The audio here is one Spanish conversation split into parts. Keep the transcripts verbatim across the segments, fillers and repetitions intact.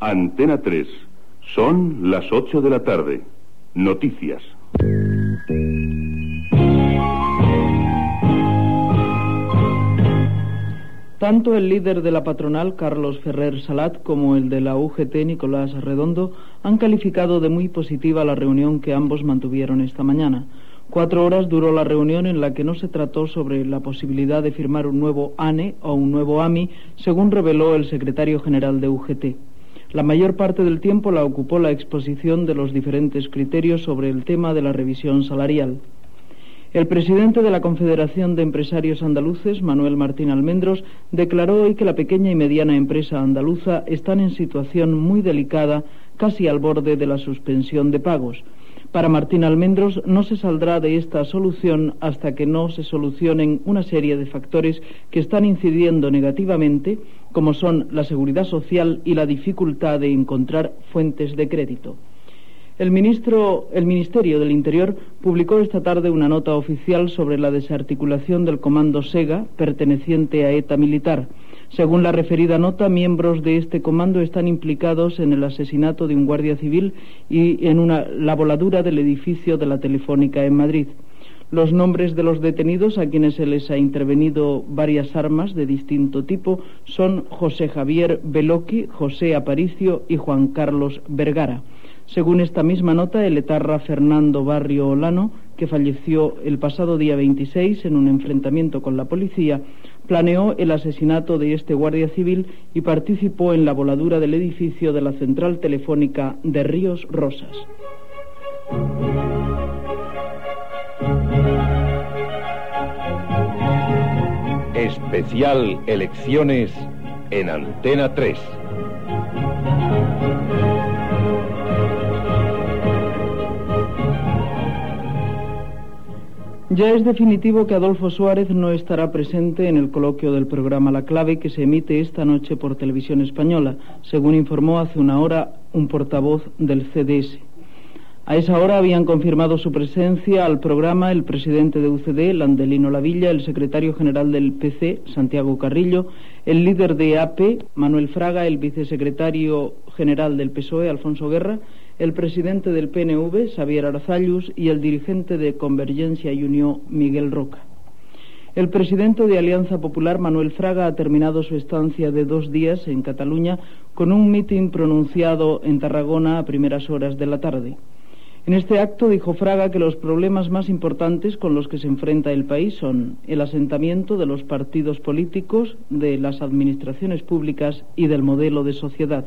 Antena tres. Son las ocho de la tarde. Noticias. Tanto el líder de la patronal, Carlos Ferrer Salat, como el de la U G T, Nicolás Redondo, han calificado de muy positiva la reunión que ambos mantuvieron esta mañana. Cuatro horas duró la reunión, en la que no se trató sobre la posibilidad de firmar un nuevo A N E o un nuevo A M I, según reveló el secretario general de U G T. La mayor parte del tiempo la ocupó la exposición de los diferentes criterios sobre el tema de la revisión salarial. El presidente de la Confederación de Empresarios Andaluces, Manuel Martín Almendros, declaró hoy que la pequeña y mediana empresa andaluza están en situación muy delicada, casi al borde de la suspensión de pagos. Para Martín Almendros, no se saldrá de esta solución hasta que no se solucionen una serie de factores que están incidiendo negativamente, como son la seguridad social y la dificultad de encontrar fuentes de crédito. El, ministro, el Ministerio del Interior publicó esta tarde una nota oficial sobre la desarticulación del comando SEGA, perteneciente a ETA Militar. Según la referida nota, miembros de este comando están implicados en el asesinato de un guardia civil y en una, la voladura del edificio de la Telefónica en Madrid. Los nombres de los detenidos, a quienes se les ha intervenido varias armas de distinto tipo, son José Javier Beloki, José Aparicio y Juan Carlos Vergara. Según esta misma nota, el etarra Fernando Barrio Olano, que falleció el pasado día veintiséis en un enfrentamiento con la policía, planeó el asesinato de este guardia civil y participó en la voladura del edificio de la central telefónica de Ríos Rosas. Especial Elecciones en Antena tres. Ya es definitivo que Adolfo Suárez no estará presente en el coloquio del programa La Clave, que se emite esta noche por Televisión Española, según informó hace una hora un portavoz del C D S. A esa hora habían confirmado su presencia al programa el presidente de U C D, Landelino Lavilla, el secretario general del P C, Santiago Carrillo, el líder de A P, Manuel Fraga, el vicesecretario general del P S O E, Alfonso Guerra, el presidente del P N V, Xavier Arzallus, y el dirigente de Convergencia y Unió, Miguel Roca. El presidente de Alianza Popular, Manuel Fraga, ha terminado su estancia de dos días en Cataluña con un mitin pronunciado en Tarragona a primeras horas de la tarde. En este acto dijo Fraga que los problemas más importantes con los que se enfrenta el país son el asentamiento de los partidos políticos, de las administraciones públicas y del modelo de sociedad.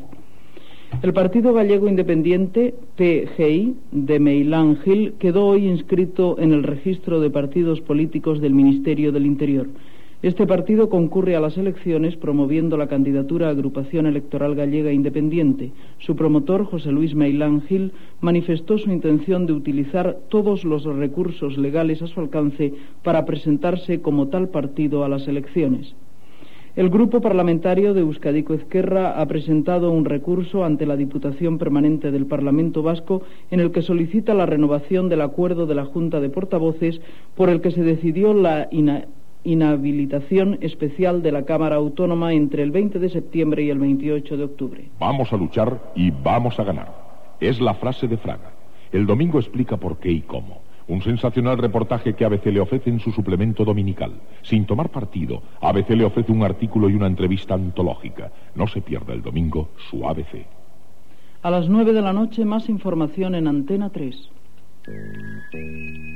El Partido Gallego Independiente, P G I, de Meilán Gil, quedó hoy inscrito en el registro de partidos políticos del Ministerio del Interior. Este partido concurre a las elecciones promoviendo la candidatura a Agrupación Electoral Gallega Independiente. Su promotor, José Luis Meilán Gil, manifestó su intención de utilizar todos los recursos legales a su alcance para presentarse como tal partido a las elecciones. El Grupo Parlamentario de Euskadiko Ezkerra ha presentado un recurso ante la Diputación Permanente del Parlamento Vasco en el que solicita la renovación del acuerdo de la Junta de Portavoces por el que se decidió la ina inhabilitación especial de la Cámara Autónoma entre el veinte de septiembre y el veintiocho de octubre. Vamos a luchar y vamos a ganar. Es la frase de Fraga. El domingo explica por qué y cómo. Un sensacional reportaje que A B C le ofrece en su suplemento dominical. Sin tomar partido, A B C le ofrece un artículo y una entrevista antológica. No se pierda el domingo su A B C. A las nueve de la noche, más información en Antena tres.